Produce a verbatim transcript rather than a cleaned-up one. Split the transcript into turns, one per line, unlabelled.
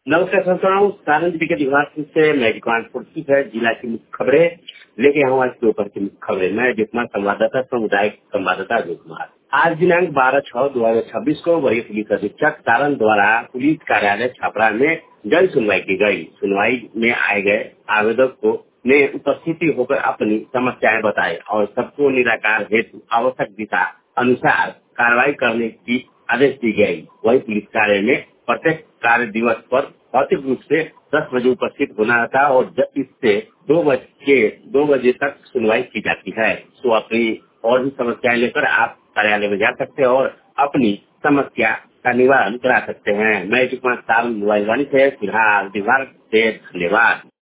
नमस्कार संस्थाओं सारण जिले के विभाग से मैं जिक्वान है जिला की मुख्य खबरें लेके आऊँ आज दोपहर की मुख्य खबरें। मैं जितना संवाददाता सामुदायिक संवाददाता अजय कुमार। आज दिनांक बारह छह दो हजार छब्बीस को वरीय पुलिस अधीक्षक सारण द्वारा पुलिस कार्यालय छपरा में जन सुनवाई की गई। सुनवाई में आए गए आवेदक को ने उपस्थिति होकर अपनी समस्याएं बताई और सबको निराकार हेतु आवश्यक दिशा अनुसार कार्रवाई करने की आदेश दी गई। वही पुलिस कार्य में प्रत्येक कार्य दिवस पर भौतिक रूप से दस बजे उपस्थित होना था और इससे दो बजे दो बजे तक सुनवाई की जाती है। तो अपनी और भी समस्याएं लेकर आप कार्यालय में जा सकते हैं और अपनी समस्या का निवारण करा सकते हैं। मैं जिक्वान सारण मोबाइल वाणी से फिलहाल विभाग से धन्यवाद।